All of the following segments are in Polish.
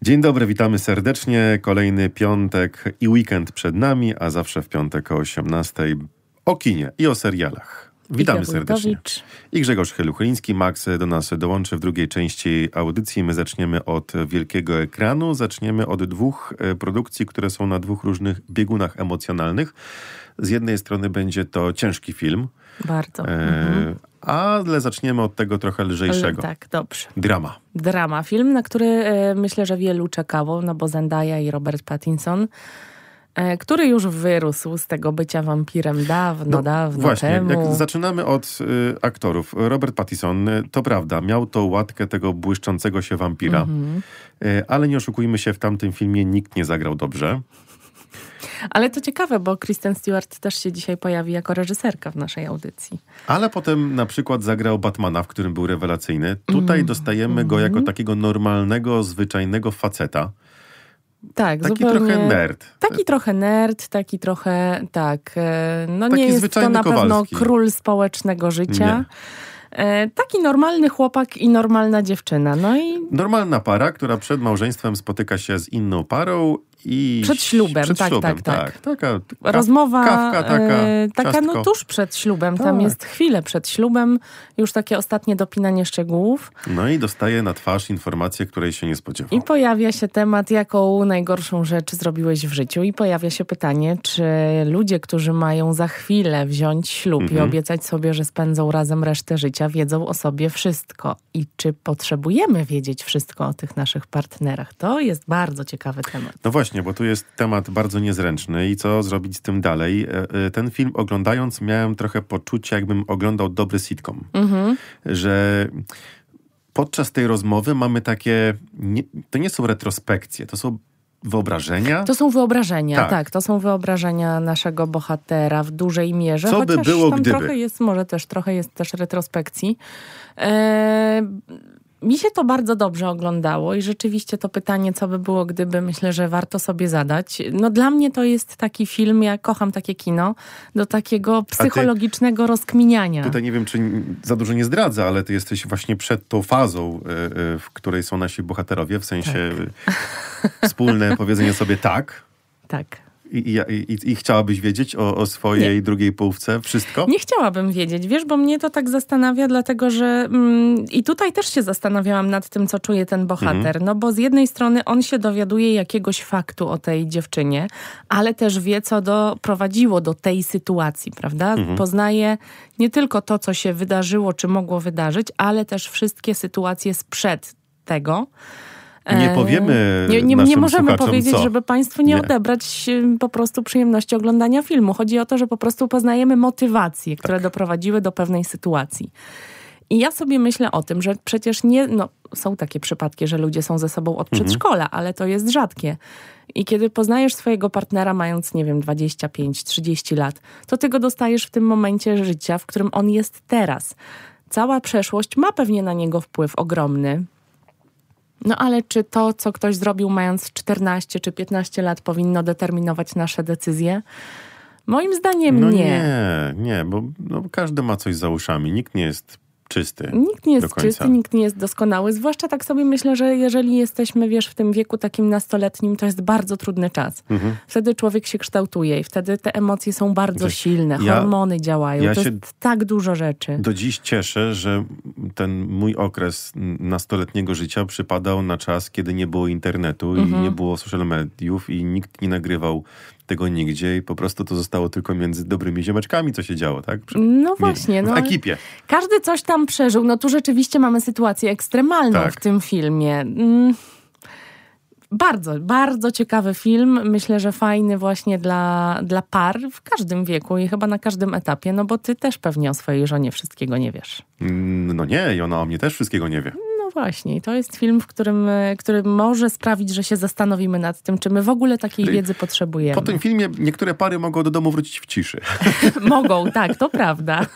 Dzień dobry, witamy serdecznie. Kolejny piątek i weekend przed nami, a zawsze w piątek o 18:00 o kinie i o serialach. Witamy serdecznie. I Grzegorz Heluchyliński. Max do nas dołączy w drugiej części audycji. My zaczniemy od wielkiego ekranu. Zaczniemy od dwóch produkcji, które są na dwóch różnych biegunach emocjonalnych. Z jednej strony będzie to ciężki film. Bardzo. Ale zaczniemy od tego trochę lżejszego. Tak, dobrze. Drama. Film, na który myślę, że wielu czekało, no bo Zendaya i Robert Pattinson, który już wyrósł z tego bycia wampirem dawno właśnie, temu. Jak zaczynamy od aktorów. Robert Pattinson, to prawda, miał tą łatkę tego błyszczącego się wampira, ale nie oszukujmy się, w tamtym filmie nikt nie zagrał dobrze. Ale to ciekawe, bo Kristen Stewart też się dzisiaj pojawi jako reżyserka w naszej audycji. Ale potem na przykład zagrał Batmana, w którym był rewelacyjny. Tutaj dostajemy go jako takiego normalnego, zwyczajnego faceta. Tak, taki zupełnie, trochę nerd. Taki trochę, tak. No taki nie jest to na pewno Kowalski. Król społecznego życia. Nie. Taki normalny chłopak i normalna dziewczyna. No i normalna para, która przed małżeństwem spotyka się z inną parą i... Przed ślubem. Taka rozmowa kawka, taka no tuż przed ślubem. Tam jest chwilę przed ślubem. Już takie ostatnie dopinanie szczegółów. No i dostaje na twarz informację, której się nie spodziewał. I pojawia się temat, jaką najgorszą rzecz zrobiłeś w życiu. I pojawia się pytanie, czy ludzie, którzy mają za chwilę wziąć ślub i obiecać sobie, że spędzą razem resztę życia, wiedzą o sobie wszystko. I czy potrzebujemy wiedzieć wszystko o tych naszych partnerach? To jest bardzo ciekawy temat. No właśnie, bo tu jest temat bardzo niezręczny i co zrobić z tym dalej. Ten film oglądając miałem trochę poczucie, jakbym oglądał dobry sitcom. Że podczas tej rozmowy mamy takie... to nie są retrospekcje, to są wyobrażenia. To są wyobrażenia, tak. To są wyobrażenia naszego bohatera w dużej mierze. Co by było, tam gdyby? Trochę jest też retrospekcji. Mi się to bardzo dobrze oglądało i rzeczywiście to pytanie, co by było gdyby, myślę, że warto sobie zadać. No dla mnie to jest taki film, ja kocham takie kino, do takiego psychologicznego rozkminiania. Tutaj nie wiem, czy za dużo nie zdradzę, ale ty jesteś właśnie przed tą fazą, w której są nasi bohaterowie, w sensie wspólne powiedzenie sobie tak. Tak. I chciałabyś wiedzieć o swojej drugiej połówce wszystko? Nie chciałabym wiedzieć, wiesz, bo mnie to tak zastanawia, dlatego że i tutaj też się zastanawiałam nad tym, co czuje ten bohater. No bo z jednej strony on się dowiaduje jakiegoś faktu o tej dziewczynie, ale też wie, co doprowadziło do tej sytuacji, prawda? Poznaje nie tylko to, co się wydarzyło, czy mogło wydarzyć, ale też wszystkie sytuacje sprzed tego. Nie powiemy nie możemy powiedzieć, co? żeby państwu nie odebrać po prostu przyjemności oglądania filmu. Chodzi o to, że po prostu poznajemy motywacje, które doprowadziły do pewnej sytuacji. I ja sobie myślę o tym, że przecież są takie przypadki, że ludzie są ze sobą od przedszkola, ale to jest rzadkie. I kiedy poznajesz swojego partnera mając, 25-30 lat, to ty go dostajesz w tym momencie życia, w którym on jest teraz. Cała przeszłość ma pewnie na niego wpływ ogromny. No ale czy to, co ktoś zrobił mając 14 czy 15 lat powinno determinować nasze decyzje? Moim zdaniem Nie, bo każdy ma coś za uszami. Nikt nie jest czysty. Nikt nie jest czysty, nikt nie jest doskonały. Zwłaszcza tak sobie myślę, że jeżeli jesteśmy, w tym wieku takim nastoletnim, to jest bardzo trudny czas. Wtedy człowiek się kształtuje i wtedy te emocje są bardzo silne. Hormony działają. To jest tak dużo rzeczy. Do dziś cieszę, że ten mój okres nastoletniego życia przypadał na czas, kiedy nie było internetu i nie było social mediów i nikt nie nagrywał tego nigdzie i po prostu to zostało tylko między dobrymi ziomeczkami, co się działo, tak? W ekipie. Każdy coś tam przeżył. No tu rzeczywiście mamy sytuację ekstremalną w tym filmie. Bardzo, bardzo ciekawy film. Myślę, że fajny właśnie dla par w każdym wieku i chyba na każdym etapie, no bo ty też pewnie o swojej żonie wszystkiego nie wiesz. No nie, i ona o mnie też wszystkiego nie wie. No właśnie, to jest film, który może sprawić, że się zastanowimy nad tym, czy my w ogóle takiej wiedzy potrzebujemy. Po tym filmie niektóre pary mogą do domu wrócić w ciszy. Mogą, tak, to prawda.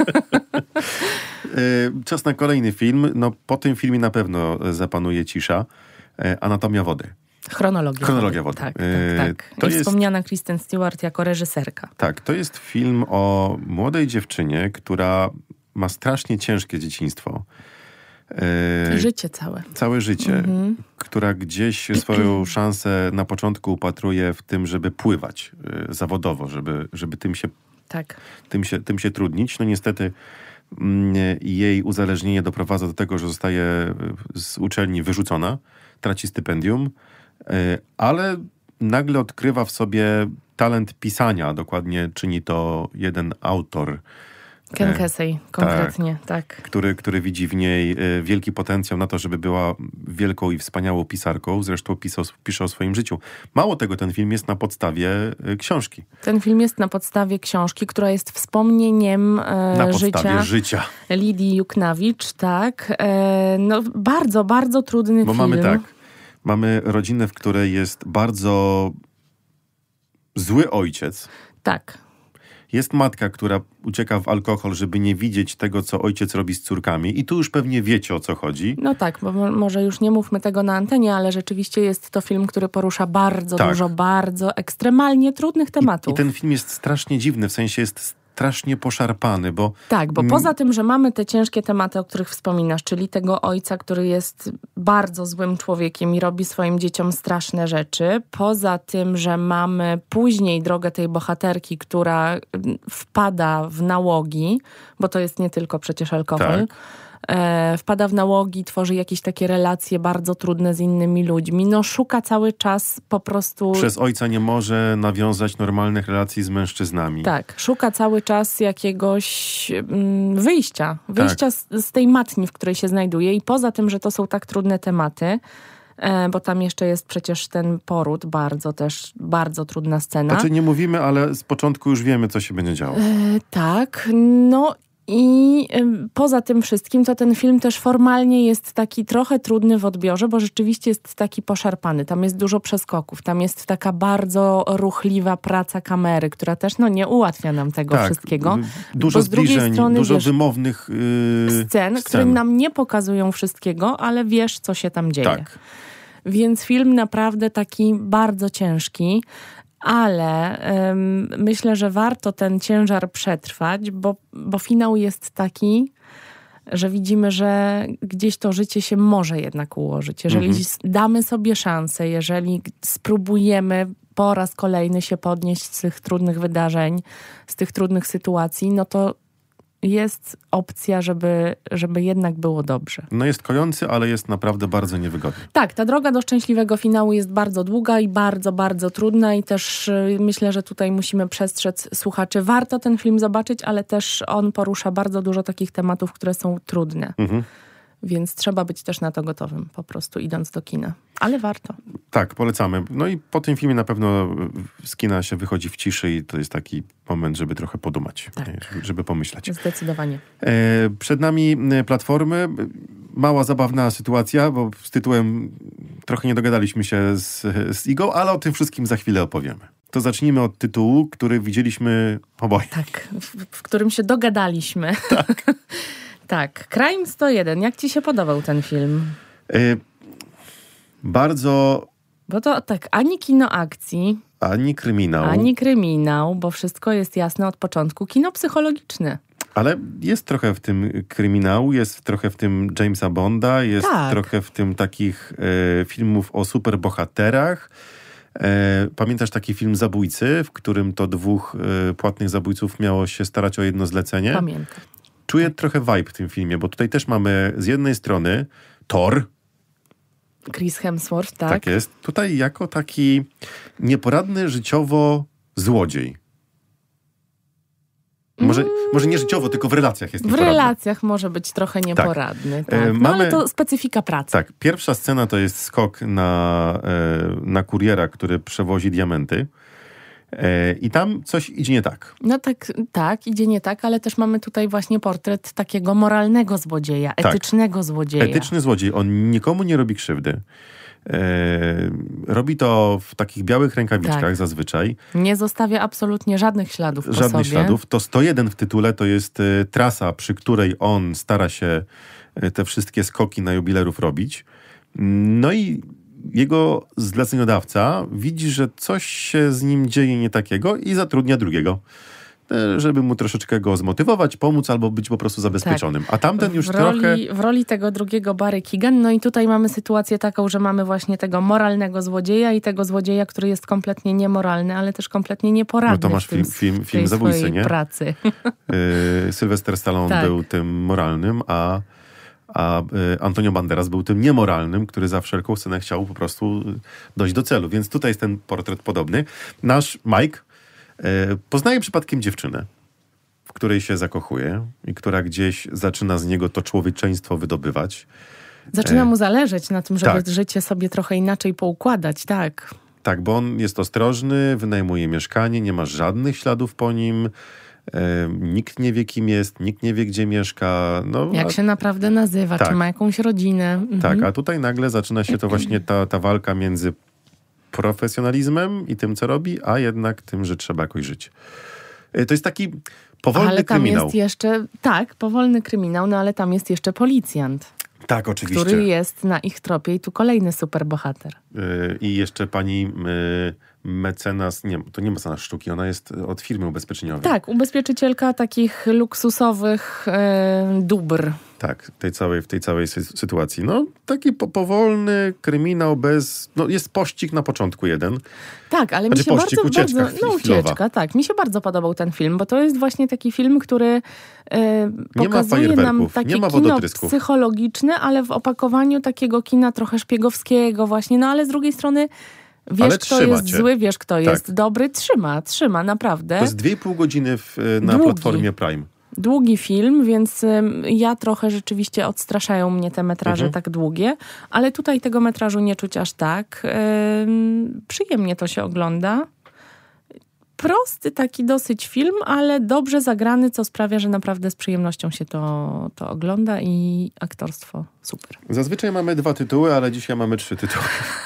Czas na kolejny film. No po tym filmie na pewno zapanuje cisza. Anatomia wody. Chronologia wody. Tak. I wspomniana Kristen Stewart jako reżyserka. Tak, to jest film o młodej dziewczynie, która ma strasznie ciężkie dzieciństwo. Życie całe. Całe życie, która gdzieś swoją szansę na początku upatruje w tym, żeby pływać zawodowo, żeby tym się trudnić. No niestety jej uzależnienie doprowadza do tego, że zostaje z uczelni wyrzucona, traci stypendium, ale nagle odkrywa w sobie talent pisania. Dokładnie czyni to jeden autor. Ken Kesey, konkretnie, tak. Który widzi w niej wielki potencjał na to, żeby była wielką i wspaniałą pisarką. Zresztą pisze o swoim życiu. Mało tego, ten film jest na podstawie książki. Ten film jest na podstawie książki, która jest wspomnieniem życia Lidii Juknawicz, tak. No bardzo, bardzo trudny film. Bo mamy rodzinę, w której jest bardzo zły ojciec. Tak. Jest matka, która ucieka w alkohol, żeby nie widzieć tego, co ojciec robi z córkami. I tu już pewnie wiecie, o co chodzi. No tak, bo może już nie mówmy tego na antenie, ale rzeczywiście jest to film, który porusza bardzo dużo, bardzo ekstremalnie trudnych tematów. I ten film jest strasznie dziwny, w sensie jest strasznie poszarpany, bo... Tak, bo poza tym, że mamy te ciężkie tematy, o których wspominasz, czyli tego ojca, który jest bardzo złym człowiekiem i robi swoim dzieciom straszne rzeczy, poza tym, że mamy później drogę tej bohaterki, która wpada w nałogi, bo to jest nie tylko przecież alkohol, wpada w nałogi, tworzy jakieś takie relacje bardzo trudne z innymi ludźmi. No szuka cały czas po prostu... Przez ojca nie może nawiązać normalnych relacji z mężczyznami. Tak, szuka cały czas jakiegoś wyjścia z tej matni, w której się znajduje. I poza tym, że to są tak trudne tematy, bo tam jeszcze jest przecież ten poród, bardzo trudna scena. Znaczy nie mówimy, ale z początku już wiemy, co się będzie działo. Tak, no i poza tym wszystkim to ten film też formalnie jest taki trochę trudny w odbiorze, bo rzeczywiście jest taki poszarpany. Tam jest dużo przeskoków, tam jest taka bardzo ruchliwa praca kamery, która też nie ułatwia nam tego wszystkiego. Dużo zbliżeń, dużo wymownych scen, które nam nie pokazują wszystkiego, ale wiesz, co się tam dzieje. Tak. Więc film naprawdę taki bardzo ciężki. Ale myślę, że warto ten ciężar przetrwać, bo finał jest taki, że widzimy, że gdzieś to życie się może jednak ułożyć. Jeżeli damy sobie szansę, jeżeli spróbujemy po raz kolejny się podnieść z tych trudnych wydarzeń, z tych trudnych sytuacji, no to jest opcja, żeby jednak było dobrze. No jest kojący, ale jest naprawdę bardzo niewygodny. Tak, ta droga do szczęśliwego finału jest bardzo długa i bardzo, bardzo trudna i też myślę, że tutaj musimy przestrzec słuchaczy. Warto ten film zobaczyć, ale też on porusza bardzo dużo takich tematów, które są trudne. Więc trzeba być też na to gotowym, po prostu idąc do kina. Ale warto. Tak, polecamy. No i po tym filmie na pewno z kina się wychodzi w ciszy i to jest taki moment, żeby trochę podumać, żeby pomyśleć. Zdecydowanie. Przed nami platformy. Mała, zabawna sytuacja, bo z tytułem trochę nie dogadaliśmy się z Igą, ale o tym wszystkim za chwilę opowiemy. To zacznijmy od tytułu, który widzieliśmy oboje. Tak, w którym się dogadaliśmy. Tak. Tak, Crime 101. Jak ci się podobał ten film? Bardzo... Bo to tak, ani kino akcji, ani kryminał, bo wszystko jest jasne od początku. Kino psychologiczne. Ale jest trochę w tym kryminału, jest trochę w tym Jamesa Bonda, jest trochę w tym takich filmów o superbohaterach. Pamiętasz taki film Zabójcy, w którym to dwóch płatnych zabójców miało się starać o jedno zlecenie? Pamiętam. Czuję trochę vibe w tym filmie, bo tutaj też mamy z jednej strony Thor. Chris Hemsworth, tak? Tak jest. Tutaj jako taki nieporadny życiowo złodziej. Może nie życiowo, tylko w relacjach jest nieporadny. W relacjach może być trochę nieporadny. Tak. No ale to specyfika pracy. Tak. Pierwsza scena to jest skok na kuriera, który przewozi diamenty. I tam coś idzie nie tak. No tak, idzie nie tak, ale też mamy tutaj właśnie portret takiego moralnego złodzieja, etycznego złodzieja. Etyczny złodziej. On nikomu nie robi krzywdy. Robi to w takich białych rękawiczkach zazwyczaj. Nie zostawia absolutnie żadnych śladów po sobie. Żadnych śladów. To 101 w tytule to jest trasa, przy której on stara się te wszystkie skoki na jubilerów robić. No i jego zleceniodawca widzi, że coś się z nim dzieje nie takiego i zatrudnia drugiego. żeby mu troszeczkę go zmotywować, pomóc albo być po prostu zabezpieczonym. Tak. A tamten już trochę... W roli tego drugiego Barry Keoghan, no i tutaj mamy sytuację taką, że mamy właśnie tego moralnego złodzieja i tego złodzieja, który jest kompletnie niemoralny, ale też kompletnie nieporadny. No to masz film zabójcy, nie? Pracy. Sylwester Stallone był tym moralnym, a Antonio Banderas był tym niemoralnym, który za wszelką cenę chciał po prostu dojść do celu. Więc tutaj jest ten portret podobny. Nasz Mike poznaje przypadkiem dziewczynę, w której się zakochuje i która gdzieś zaczyna z niego to człowieczeństwo wydobywać. Zaczyna mu zależeć na tym, żeby życie sobie trochę inaczej poukładać, tak. Tak, bo on jest ostrożny, wynajmuje mieszkanie, nie ma żadnych śladów po nim. Nikt nie wie, kim jest, nikt nie wie, gdzie mieszka. Jak się naprawdę nazywa, czy ma jakąś rodzinę. Tak, a tutaj nagle zaczyna się to właśnie ta walka między profesjonalizmem i tym, co robi, a jednak tym, że trzeba jakoś żyć. To jest taki powolny kryminał. Jest jeszcze, powolny kryminał, no ale tam jest jeszcze policjant. Tak, oczywiście. Który jest na ich tropie i tu kolejny superbohater. I jeszcze pani mecenas, to nie mecenas sztuki, ona jest od firmy ubezpieczeniowej. Tak, ubezpieczycielka takich luksusowych dóbr. Tak, w tej całej sytuacji. No, taki powolny kryminał jest pościg na początku jeden. Tak, ale mi się ucieczka, tak. Mi się bardzo podobał ten film, bo to jest właśnie taki film, który pokazuje nam takie kino psychologiczne, ale w opakowaniu takiego kina trochę szpiegowskiego właśnie, no ale z drugiej strony wiesz, kto jest zły, wiesz, kto jest dobry. Trzyma, naprawdę. To jest 2,5 godziny na platformie Prime. Długi film, więc ja trochę rzeczywiście odstraszają mnie te metraże tak długie, ale tutaj tego metrażu nie czuć aż tak. Przyjemnie to się ogląda. Prosty taki dosyć film, ale dobrze zagrany, co sprawia, że naprawdę z przyjemnością się to ogląda i aktorstwo super. Zazwyczaj mamy 2 tytuły, ale dzisiaj mamy 3 tytuły.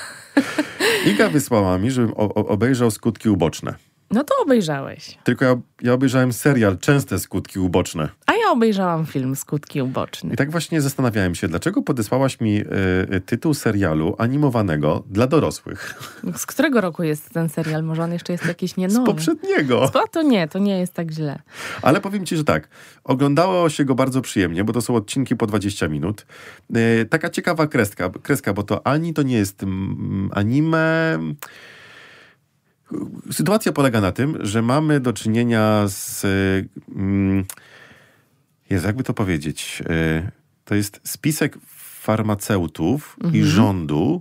Iga wysłała mi, żebym obejrzał Skutki uboczne. No to obejrzałeś. Tylko ja obejrzałem serial Częste skutki uboczne. A ja obejrzałam film Skutki uboczne. I tak właśnie zastanawiałem się, dlaczego podesłałaś mi tytuł serialu animowanego dla dorosłych. Z którego roku jest ten serial? Może on jeszcze jest jakiś nie nowy? Z poprzedniego. To nie jest tak źle. Ale powiem ci, że tak, oglądało się go bardzo przyjemnie, bo to są odcinki po 20 minut. Taka ciekawa kreska, bo to to nie jest anime... Sytuacja polega na tym, że mamy do czynienia z... jakby to powiedzieć? To jest spisek farmaceutów i rządu,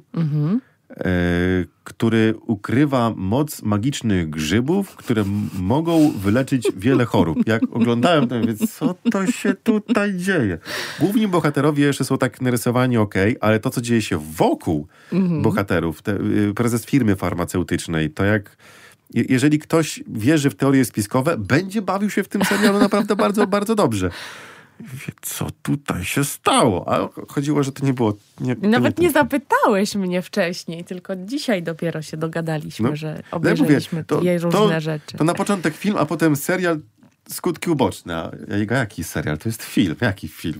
który ukrywa moc magicznych grzybów, które mogą wyleczyć wiele chorób. Jak oglądałem to, mówię, co to się tutaj dzieje? Główni bohaterowie jeszcze są tak narysowani ale to, co dzieje się wokół bohaterów, prezes firmy farmaceutycznej, to jak... Jeżeli ktoś wierzy w teorie spiskowe, będzie bawił się w tym serialu naprawdę bardzo, bardzo dobrze. Co tutaj się stało? A chodziło, że to nie było... Nawet nie zapytałeś mnie wcześniej, tylko dzisiaj dopiero się dogadaliśmy, że obejrzeliśmy różne rzeczy. To na początek film, a potem serial Skutki uboczne. Jaki serial? To jest film. Jaki film?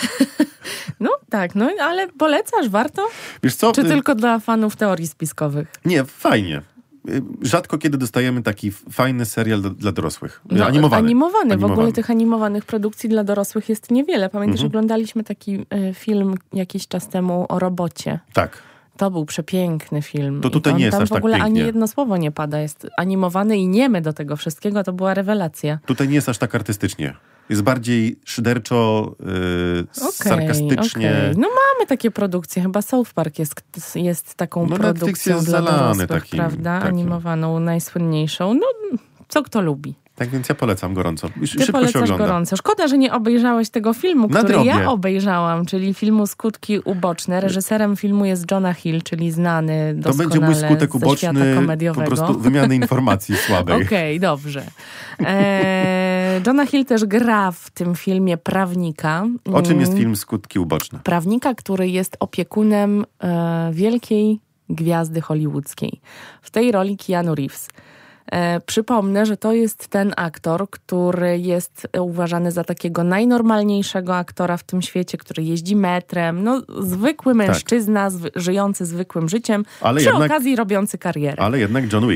Ale polecasz? Warto? Wiesz co? Czy tylko dla fanów teorii spiskowych? Nie, fajnie. Rzadko kiedy dostajemy taki fajny serial dla dorosłych. Animowany. W ogóle tych animowanych produkcji dla dorosłych jest niewiele. Pamiętasz, oglądaliśmy taki film jakiś czas temu o robocie. Tak. To był przepiękny film. To tutaj nie jest aż tak pięknie. W ogóle ani jedno słowo nie pada. Jest animowany i niemy do tego wszystkiego. To była rewelacja. Tutaj nie jest aż tak artystycznie. Jest bardziej szyderczo, sarkastycznie. Okay. No mamy takie produkcje. Chyba South Park jest taką produkcją jest dla dorosłych, prawda? Animowaną, najsłynniejszą. Co kto lubi. Tak więc ja polecam gorąco. Ty polecasz gorąco. Szkoda, że nie obejrzałeś tego filmu, który ja obejrzałam, czyli filmu Skutki uboczne. Reżyserem filmu jest Jonah Hill, czyli znany doskonale to będzie mój skutek uboczny, po prostu wymiany informacji słabej. Okej, dobrze. Jonah Hill też gra w tym filmie prawnika. O czym jest film Skutki uboczne? Prawnika, który jest opiekunem wielkiej gwiazdy hollywoodzkiej. W tej roli Keanu Reeves. Przypomnę, że to jest ten aktor, który jest uważany za takiego najnormalniejszego aktora w tym świecie, który jeździ metrem, zwykły mężczyzna, żyjący zwykłym życiem, ale przy okazji robiący karierę. Ale jednak John Wick.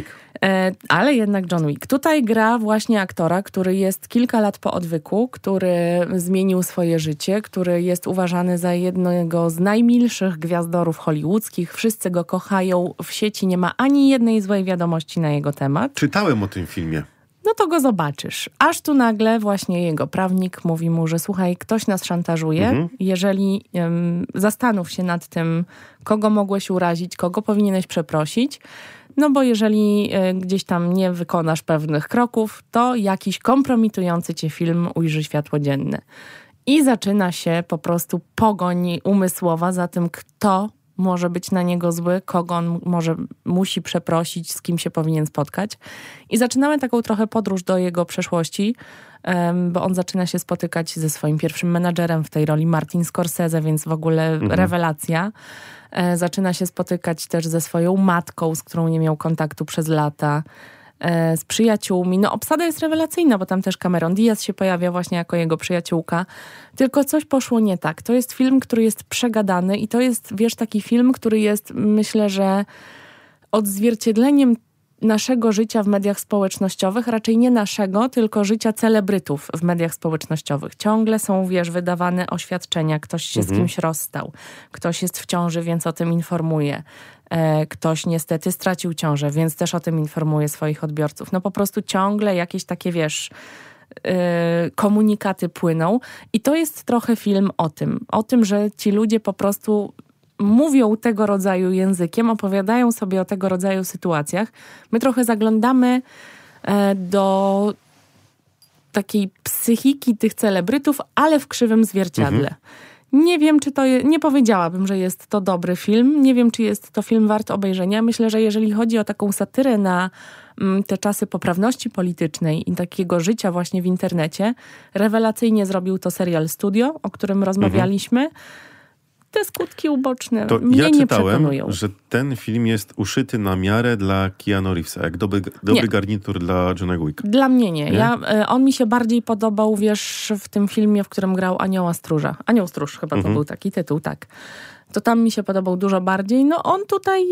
Ale jednak John Wick. Tutaj gra właśnie aktora, który jest kilka lat po odwyku, który zmienił swoje życie, który jest uważany za jednego z najmilszych gwiazdorów hollywoodzkich. Wszyscy go kochają. W sieci nie ma ani jednej złej wiadomości na jego temat. Czytałem o tym filmie. No to go zobaczysz. Aż tu nagle właśnie jego prawnik mówi mu, że słuchaj, ktoś nas szantażuje. Jeżeli zastanów się nad tym, kogo mogłeś urazić, kogo powinieneś przeprosić, no bo jeżeli gdzieś tam nie wykonasz pewnych kroków, to jakiś kompromitujący cię film ujrzy światło dzienne. I zaczyna się po prostu pogoń umysłowa za tym, kto może być na niego zły, kogo on musi przeprosić, z kim się powinien spotkać. I zaczynamy taką trochę podróż do jego przeszłości, bo on zaczyna się spotykać ze swoim pierwszym menadżerem w tej roli, Martin Scorsese, więc w ogóle rewelacja. Zaczyna się spotykać też ze swoją matką, z którą nie miał kontaktu przez lata, z przyjaciółmi. No obsada jest rewelacyjna, bo tam też Cameron Diaz się pojawia właśnie jako jego przyjaciółka. Tylko coś poszło nie tak. To jest film, który jest przegadany i to jest, wiesz, taki film, który jest, myślę, że odzwierciedleniem naszego życia w mediach społecznościowych, raczej nie naszego, tylko życia celebrytów w mediach społecznościowych. Ciągle są, wiesz, wydawane oświadczenia, ktoś się z kimś rozstał, ktoś jest w ciąży, więc o tym informuje. Ktoś niestety stracił ciążę, więc też o tym informuje swoich odbiorców. No po prostu ciągle jakieś takie, wiesz, komunikaty płyną i to jest trochę film o tym, że ci ludzie po prostu mówią tego rodzaju językiem, opowiadają sobie o tego rodzaju sytuacjach. My trochę zaglądamy do takiej psychiki tych celebrytów, ale w krzywym zwierciadle. Nie wiem, czy to nie powiedziałabym, że jest to dobry film. Nie wiem, czy jest to film wart obejrzenia. Myślę, że jeżeli chodzi o taką satyrę na te czasy poprawności politycznej i takiego życia właśnie w internecie, rewelacyjnie zrobił to serial Studio, o którym rozmawialiśmy. Te skutki uboczne to mnie nie przekonują. Ja czytałem, że ten film jest uszyty na miarę dla Keanu Reevesa, jak dobry garnitur dla Johna Wicka. Dla mnie nie. On mi się bardziej podobał, wiesz, w tym filmie, w którym grał Anioła Stróża. Anioł Stróż chyba to był taki tytuł, tak. To tam mi się podobał dużo bardziej. No on tutaj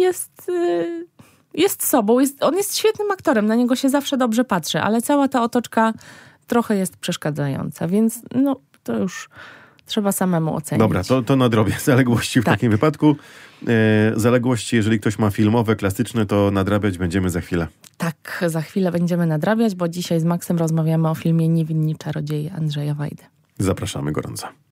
jest sobą. On jest świetnym aktorem, na niego się zawsze dobrze patrzy, ale cała ta otoczka trochę jest przeszkadzająca, więc no to już trzeba samemu ocenić. Dobra, to nadrobię zaległości w takim wypadku. Zaległości, jeżeli ktoś ma filmowe, klasyczne, to nadrabiać będziemy za chwilę. Tak, za chwilę będziemy nadrabiać, bo dzisiaj z Maxem rozmawiamy o filmie Niewinni czarodzieje Andrzeja Wajdy. Zapraszamy gorąco.